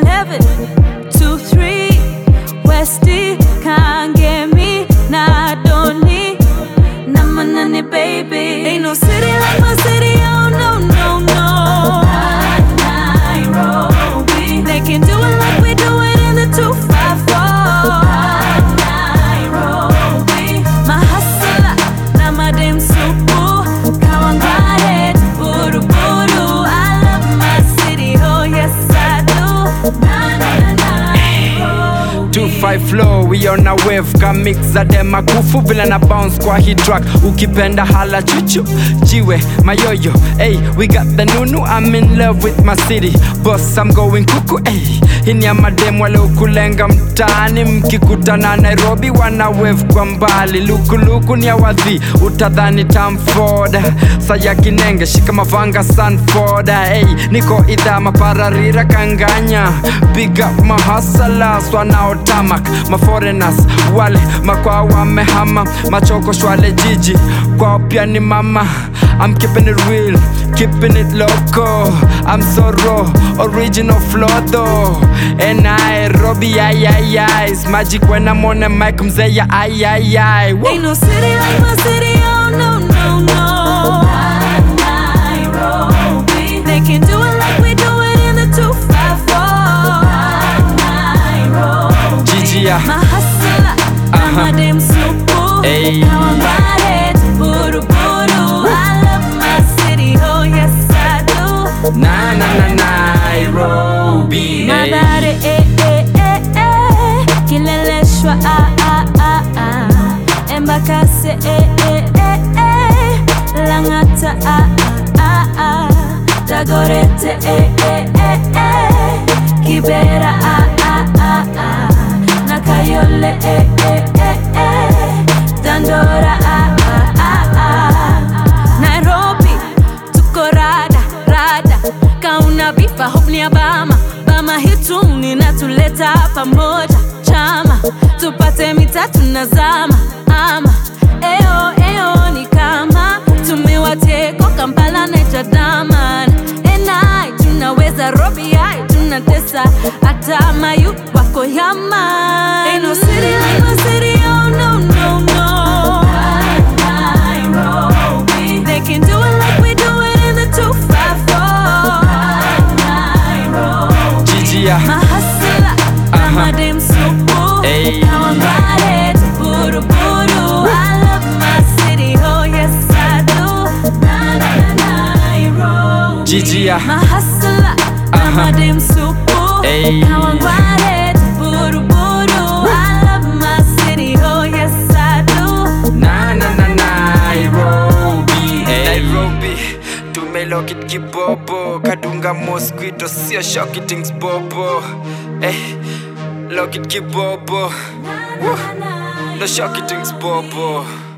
11, 2, 3, Westie, can't get me, nah, don't need, namanani baby. Ain't no city like my city, oh no, no, no. Nairobi, they can do it like we do it in the 254. Nairobi, my hustler, now my damn supu, kawangare, buru buru. I love my city, oh yes I do. Na na na. 25 flow, we on a wave. Kamix za dema kufu vila na bounce kwa hii track. Ukipenda hala chuchu, jiwe, mayoyo. Hey, we got the nunu, I'm in love with my city. Boss, I'm going kuku, hey. Hini ya madem wale ukulenga mtaani. Mkikutana Nairobi wana wave kwa mbali. Luku luku ni ya wadhi, utadhani Tamford. Saya kinenge, shika mavanga Sanford. Hey, niko idha mapararira kanganya. Big up my hustlers, wanao tamak. Ma foreigners, wale makwa wamehama. Machoko shwale jiji, kwa pia ni mama. I'm keeping it real, keeping it local. I'm so raw, original flow though. And Nairobi, ay ay ay. It's magic when I'm on the mic, mzeya ay ay ay. Ain't no city like my city, oh no, no, no. Nairobi, they can do it like we do it in the 254. Nairobi, Gigi, my hustler, now my damn supu. Hey. Kawangare, buru buru. I love my city, oh yes I do. Na na na Nairobi. Madare, Kileleshwa, Embakase, Langata, Dagoreto, Kibera, Nakayole, Dandora, Nairobi, tukorada, rada, kauna bifa hopni Bama, Bama hituni na tuleta pamoja, chama, tupate mitatu na zama, ama, eo ni kama, tumewateko Kampala na Chadaman, enai, tunaweza Robi, ai, tunatesa, ata mayu wako Yaman. Ain't no city like my city, oh no, no, no. Nairobi, they can do it like we do it in the 254. Nairobi, Gigi, my hustler, now my damn supu. Hey. Kawangare, buru buru. I love my city, oh yes I do. Na na na Nairobi, Gigi, my hustler, now my damn supu. Hey. Kawangare, buru buru. I love my city, oh yes I do. na na na Nairobi. Nairobi, tumelokit kibobo. Kadunga mosquito, sio shocky things bobo. Hey, lokit kibobo. No shocky things bobo.